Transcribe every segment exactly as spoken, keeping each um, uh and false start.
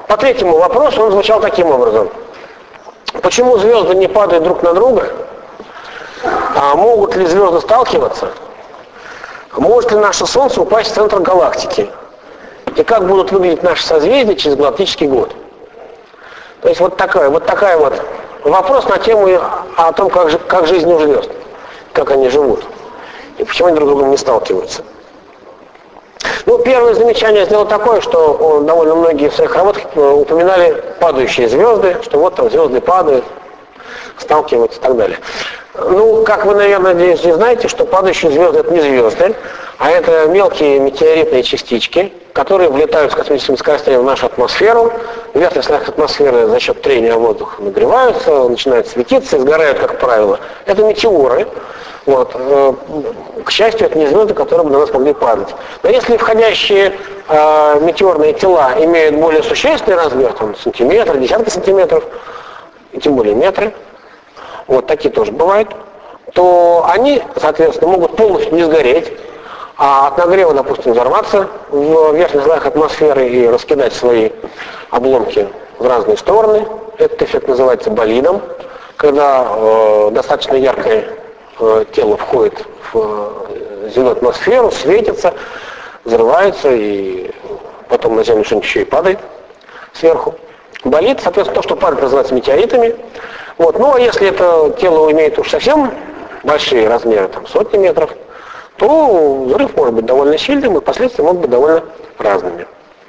по третьему вопросу он звучал таким образом. Почему звезды не падают друг на друга? А могут ли звезды сталкиваться? Может ли наше Солнце упасть в центр галактики? И как будут выглядеть наши созвездия через галактический год? То есть вот такая вот, такая вот вопрос на тему о том, как, же, как жизнь у звезд, как они живут, и почему они друг с другом не сталкиваются. Ну, первое замечание я сделал такое, что довольно многие в своих работах упоминали падающие звезды, что вот там звезды падают, сталкиваются и так далее. Ну, как вы, наверное, здесь знаете, что падающие звезды — это не звезды, а это мелкие метеоритные частички, которые влетают с космическими скоростями в нашу атмосферу. Верхний слой атмосферы за счет трения воздуха нагреваются, начинают светиться и сгорают, как правило. Это метеоры. Вот. К счастью, это не звезды, которые бы на нас могли падать. Но если входящие э, метеорные тела имеют более существенный размер, там, сантиметр, десятки сантиметров, и тем более метры, вот такие тоже бывают, то они, соответственно, могут полностью не сгореть, а от нагрева, допустим, взорваться в верхних слоях атмосферы и раскидать свои обломки в разные стороны. Этот эффект называется болидом, когда э, достаточно яркое э, тело входит в э, земную атмосферу, светится, взрывается, и потом на Землю что-нибудь еще и падает сверху. Болид, соответственно, то, что падает, называется метеоритами. Вот. Ну, а если это тело имеет уж совсем большие размеры, там, сотни метров, то взрыв может быть довольно сильным, и последствия могут быть довольно разными.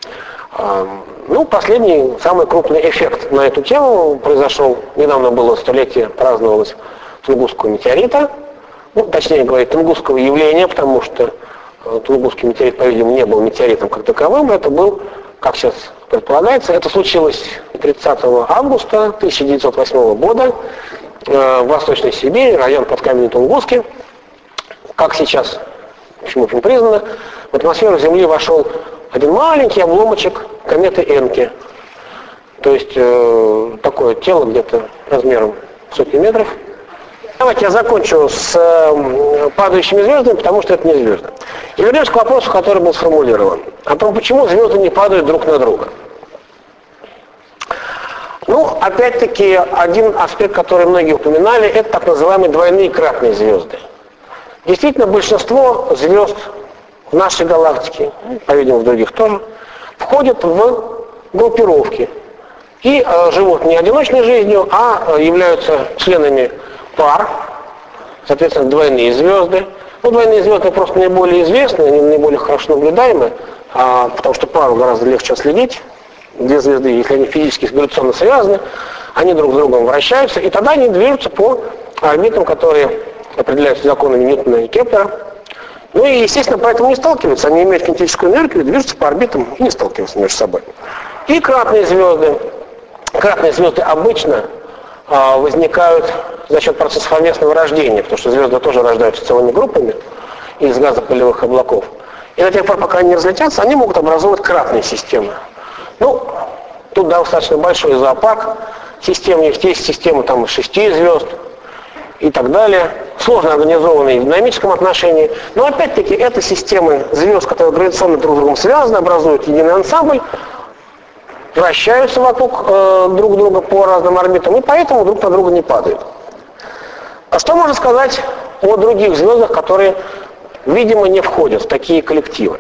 Ну, последний, самый крупный эффект на эту тему произошел, недавно было столетие, праздновалось Тунгусского метеорита, ну, точнее говоря, Тунгусского явления, потому что Тунгусский метеорит, по-видимому, не был метеоритом как таковым, это был, как сейчас предполагается, это случилось тридцатого августа тысяча девятьсот восьмого года э, в Восточной Сибири, район под каменем Тунгусский. Как сейчас, почему очень признано, в атмосферу Земли вошел один маленький обломочек кометы Энки. То есть э, такое тело где-то размером сотни метров. Давайте я закончу с э, падающими звездами, потому что это не звезды. И вернемся к вопросу, который был сформулирован. О том, почему звезды не падают друг на друга. Ну, опять-таки, один аспект, который многие упоминали, это так называемые двойные кратные звезды. Действительно, большинство звезд в нашей галактике, по-видимому, в других тоже, входят в группировки и э, живут не одиночной жизнью, а э, являются членами пар, соответственно, двойные звезды. Ну, двойные звезды просто наиболее известны, они наиболее хорошо наблюдаемы, а, потому что пару гораздо легче отследить. Две звезды, если они физически и гравитационно связаны, они друг с другом вращаются, и тогда они движутся по орбитам, которые определяются законами Ньютона и Кеплера. Ну и, естественно, поэтому не сталкиваются. Они имеют кинетическую энергию, движутся по орбитам и не сталкиваются между собой. И кратные звезды. Кратные звезды обычно а, возникают за счет процесса совместного рождения, потому что звезды тоже рождаются целыми группами из газопылевых облаков. И до тех пор, пока они не разлетятся, они могут образовывать кратные системы. Ну, тут достаточно большой зоопарк. Систем есть, есть системы там шести звезд и так далее. Сложно организованные в динамическом отношении. Но опять-таки это системы звезд, которые гравитационно друг с другом связаны, образуют единый ансамбль, вращаются вокруг э, друг друга по разным орбитам, и поэтому друг на друга не падают. А что можно сказать о других звездах, которые, видимо, не входят в такие коллективы?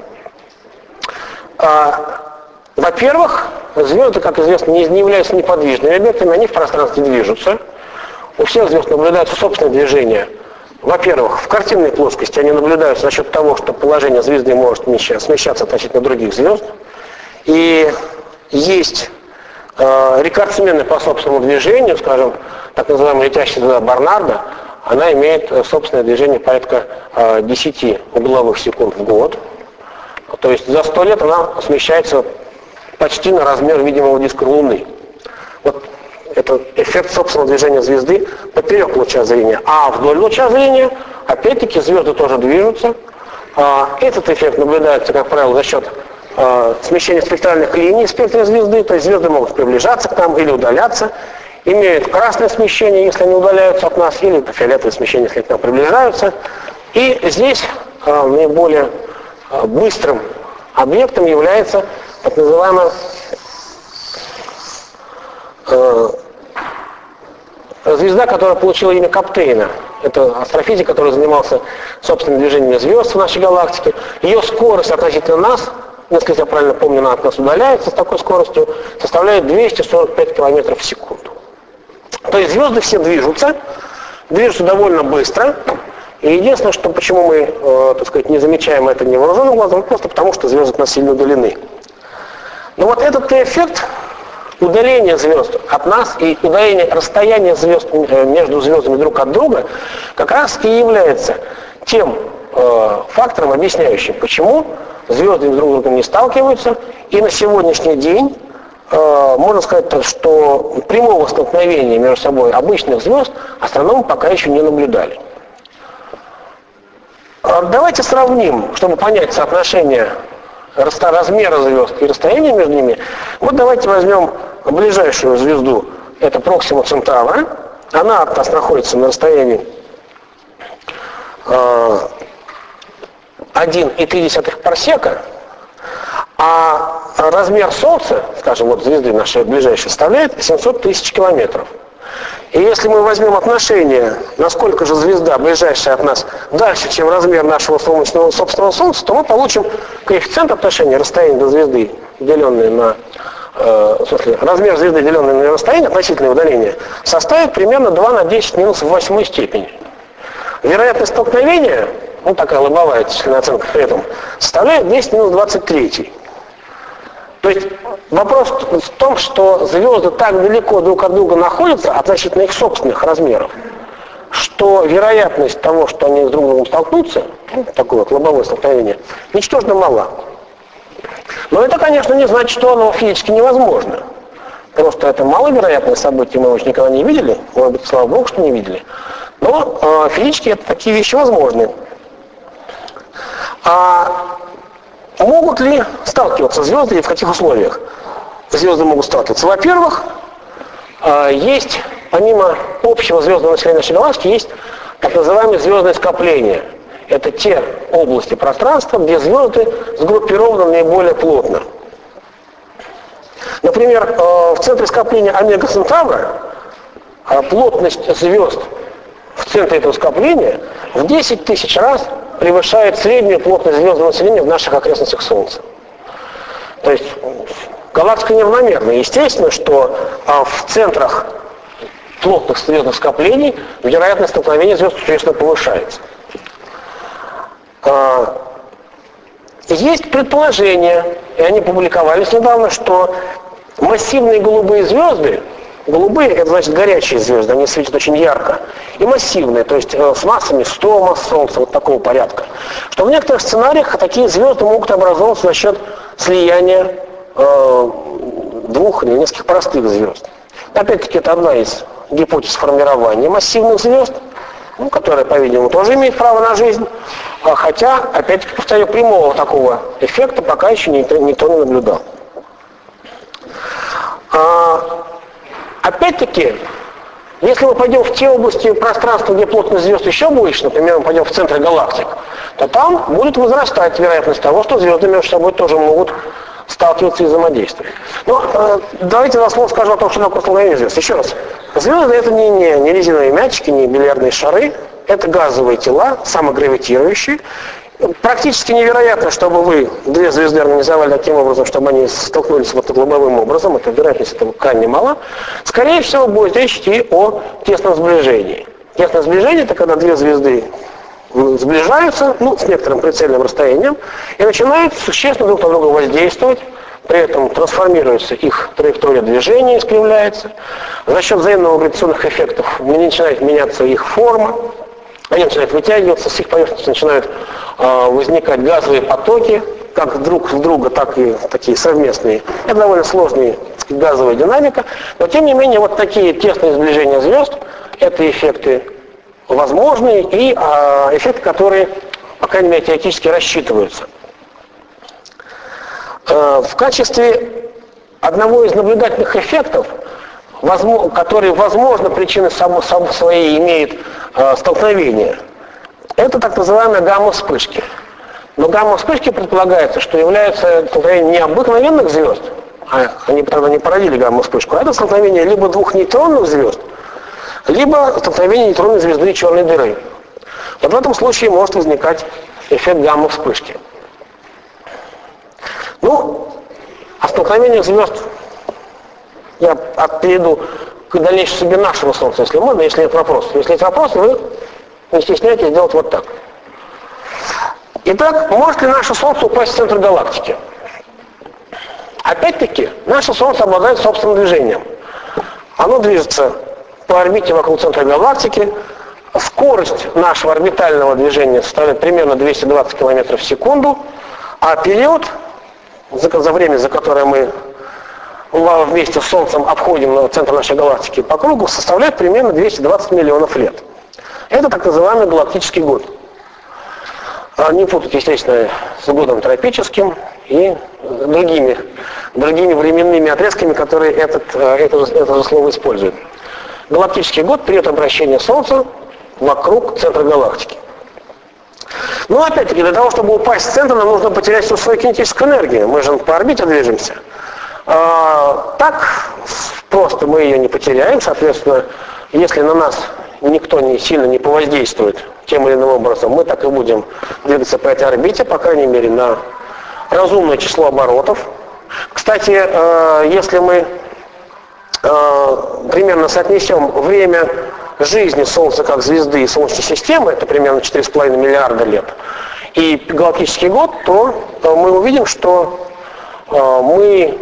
А, во-первых, звезды, как известно, не, не являются неподвижными объектами, они в пространстве движутся. У всех звезд наблюдается собственное движение. Во-первых, в картинной плоскости они наблюдаются за счет того, что положение звезды может смещаться относительно других звезд. И есть э, рекордсмены по собственному движению, скажем, так называемая летящая звезда Барнарда, она имеет э, собственное движение порядка э, десяти угловых секунд в год. То есть за сто лет она смещается почти на размер видимого диска Луны. Вот это эффект собственного движения звезды поперек луча зрения. А вдоль луча зрения, опять-таки, звезды тоже движутся. Этот эффект наблюдается, как правило, за счет смещения спектральных линий в спектре звезды. То есть звезды могут приближаться к нам или удаляться. Имеют красное смещение, если они удаляются от нас, или фиолетовое смещение, если к нам приближаются. И здесь наиболее быстрым объектом является так называемая звезда, которая получила имя Каптейна. Это астрофизик, который занимался собственным движением звезд в нашей галактике. Ее скорость относительно нас, если я правильно помню, она от нас удаляется с такой скоростью, составляет двести сорок пять километров в секунду. То есть звезды все движутся, движутся довольно быстро. И единственное, что почему мы, э, так сказать, не замечаем это невооруженным глазом, просто потому что звезды от нас сильно удалены. Но вот этот эффект удаления звезд от нас и удаления расстояния звезд между звездами друг от друга как раз и является тем э, фактором, объясняющим, почему звезды друг с другом не сталкиваются. И на сегодняшний день э, можно сказать, что прямого столкновения между собой обычных звезд астрономы пока еще не наблюдали. Давайте сравним, чтобы понять соотношение размера звезд и расстояния между ними. Вот давайте возьмем ближайшую звезду, это Проксима Центавра. Она от нас находится на расстоянии э, один и три десятых парсека, а размер Солнца, скажем, вот звезды нашей ближайшей, составляет семьсот тысяч километров. И если мы возьмем отношение, насколько же звезда, ближайшая от нас, дальше, чем размер нашего солнечного собственного Солнца, то мы получим коэффициент отношения расстояния до звезды, деленное на, э, в смысле, размер звезды, деленный на расстояние, относительное удаление, составит примерно два на десять минус в восьмой степени. Вероятность столкновения, ну такая лобовая численная оценка при этом, составляет десять минус двадцать три. То есть вопрос в том, что звезды так далеко друг от друга находятся относительно их собственных размеров, что вероятность того, что они с друг другом столкнутся, ну, такое вот лобовое столкновение, ничтожно мала. Но это, конечно, не значит, что оно физически невозможно. Просто это маловероятное событие, мы его никогда не видели, может быть, слава богу, что не видели. Но э, физически это такие вещи возможны. А могут ли сталкиваться звезды и в каких условиях звезды могут сталкиваться? Во-первых, есть, помимо общего звездного населения нашей галактики, есть так называемые звездные скопления. Это те области пространства, где звезды сгруппированы наиболее плотно. Например, в центре скопления Омега Центавра плотность звезд в центре этого скопления в десять тысяч раз превышает среднюю плотность звездного населения в наших окрестностях Солнца. То есть галактика неравномерна. Естественно, что а, в центрах плотных звездных скоплений вероятность столкновения звезд существенно повышается. А, есть предположения, и они публиковались недавно, что массивные голубые звезды, голубые, это значит горячие звезды, они светят очень ярко, и массивные, то есть э, с массами сто масс Солнца, вот такого порядка. Что в некоторых сценариях такие звезды могут образовываться за счет слияния э, двух или нескольких простых звезд. Опять-таки, это одна из гипотез формирования массивных звезд, ну, которая, по-видимому, тоже имеет право на жизнь, а, хотя, опять-таки, повторю, прямого такого эффекта пока еще никто, никто не наблюдал. А, Опять-таки, если мы пойдем в те области пространства, где плотность звезд еще больше, например, мы пойдем в центр галактик, то там будет возрастать вероятность того, что звезды между собой тоже могут сталкиваться и взаимодействовать. Но э, давайте на слово скажу о том, что такое столкновение звезд. Еще раз. Звезды — это не, не, не резиновые мячики, не бильярдные шары, это газовые тела, самогравитирующие. Практически невероятно, чтобы вы две звезды организовали таким образом, чтобы они столкнулись вот лобовым образом. Это вероятность этого крайне мала. Скорее всего, будет речь идти о тесном сближении. Тесное сближение — это когда две звезды сближаются, ну, с некоторым прицельным расстоянием, и начинают существенно друг на друга воздействовать. При этом трансформируется их траектория движения, искривляется. За счет взаимного гравитационных эффектов начинает меняться их форма. Они начинают вытягиваться, с их поверхности начинают э, возникать газовые потоки, как друг в друга, так и такие совместные. Это довольно сложная газовая динамика, но тем не менее вот такие тесные сближения звезд — это эффекты возможные и э, эффекты, которые, по крайней мере, теоретически рассчитываются. Э, в качестве одного из наблюдательных эффектов, возможно, который, возможно, причины само, само своей имеет э, столкновение, это так называемые гамма-вспышки. Но гамма-вспышки предполагается, что являются столкновением не обыкновенных звезд, а они тогда не породили гамма-вспышку, а это столкновение либо двух нейтронных звезд, либо столкновение нейтронной звезды и черной дыры. Вот в этом случае может возникать эффект гамма-вспышки. Ну, о столкновениях звезд я перейду к дальнейшей судьбе нашего Солнца, если можно, если нет вопросов. Если есть вопросы, вы не стесняйтесь делать вот так. Итак, может ли наше Солнце упасть в центр галактики? Опять-таки, наше Солнце обладает собственным движением. Оно движется по орбите вокруг центра галактики. Скорость нашего орбитального движения составляет примерно двести двадцать километров в секунду, а период, за, за время, за которое мы вместе с Солнцем обходим центр нашей галактики по кругу, составляет примерно двести двадцать миллионов лет. Это так называемый галактический год. Не путать, естественно, с годом тропическим и другими, другими временными отрезками, которые этот, это, это же слово используют. Галактический год — период обращения Солнца вокруг центра галактики. Но опять-таки, для того, чтобы упасть в центр, нам нужно потерять всю свою кинетическую энергию. Мы же по орбите движемся. А, так просто мы ее не потеряем. Соответственно, если на нас никто не сильно не повоздействует тем или иным образом, мы так и будем двигаться по этой орбите, по крайней мере, на разумное число оборотов. Кстати, если мы примерно соотнесем время жизни Солнца как звезды и Солнечной системы, это примерно четыре с половиной миллиарда лет, и галактический год, то мы увидим, что мы,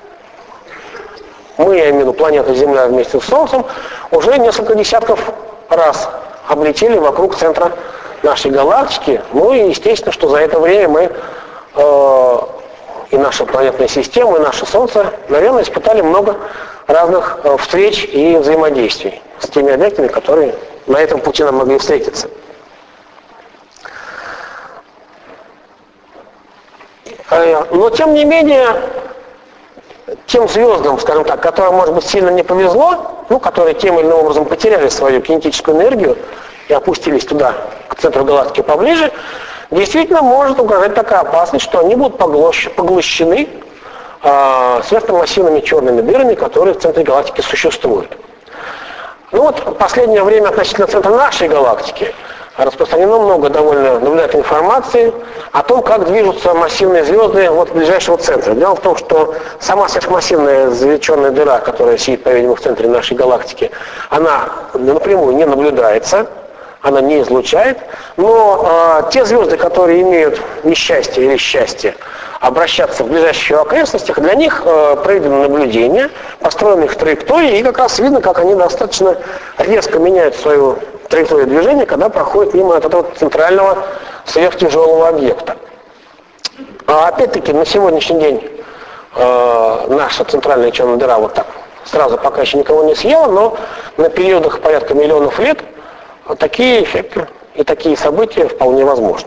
мы, я имею в виду планета Земля вместе с Солнцем, уже несколько десятков раз облетели вокруг центра нашей галактики. Ну и естественно, что за это время мы э, и наша планетная система, и наше Солнце, наверное, испытали много разных э, встреч и взаимодействий с теми объектами, которые на этом пути нам могли встретиться. Э, но тем не менее, тем звездам, скажем так, которым, может быть, сильно не повезло, ну, которые тем или иным образом потеряли свою кинетическую энергию и опустились туда, к центру галактики поближе, действительно может угрожать такая опасность, что они будут поглощены э, сверхмассивными черными дырами, которые в центре галактики существуют. Ну вот, в последнее время относительно центра нашей галактики распространено много довольно наблюдательной информации о том, как движутся массивные звезды от ближайшего центра. Дело в том, что сама сверхмассивная черная дыра, которая сидит, по-видимому, в центре нашей галактики, она напрямую не наблюдается, она не излучает, но э, те звезды, которые имеют несчастье или счастье обращаться в ближайших окрестностях, для них э, проведено наблюдение, построены их траектории, и как раз видно, как они достаточно резко меняют свою траекторию движения, когда проходят мимо этого центрального сверхтяжелого объекта. А опять-таки, на сегодняшний день э, наша центральная черная дыра вот так сразу пока еще никого не съела, но на периодах порядка миллионов лет такие эффекты и такие события вполне возможны.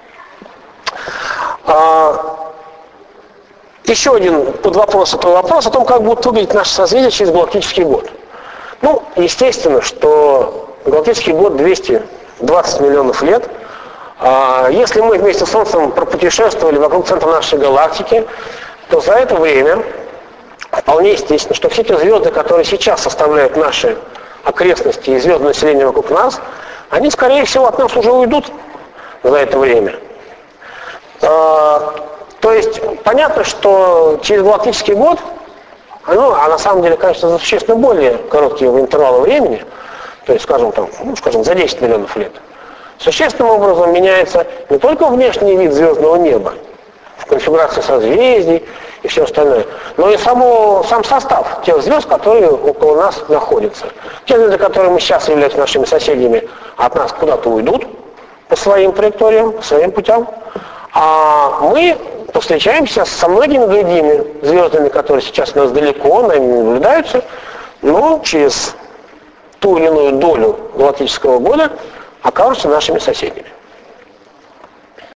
А, еще один подвопрос, это вопрос о том, как будут выглядеть наши созвездия через галактический год. Ну, естественно, что галактический год двести двадцать миллионов лет. А, если мы вместе с Солнцем пропутешествовали вокруг центра нашей галактики, то за это время вполне естественно, что все те звезды, которые сейчас составляют наши окрестности и звездное население вокруг нас, они, скорее всего, от нас уже уйдут за это время. А, то есть понятно, что через галактический год, ну, а на самом деле, конечно, за существенно более короткие интервалы времени, то есть, скажем, там, ну, скажем, за десять миллионов лет, существенным образом меняется не только внешний вид звездного неба, в конфигурации созвездий и все остальное, но и само, сам состав тех звезд, которые около нас находятся. Те звезды, которые мы сейчас являются нашими соседями, от нас куда-то уйдут по своим траекториям, по своим путям, а мы повстречаемся со многими другими звездами, которые сейчас у нас далеко, нами не наблюдаются, но через ту или иную долю галактического года окажутся нашими соседями.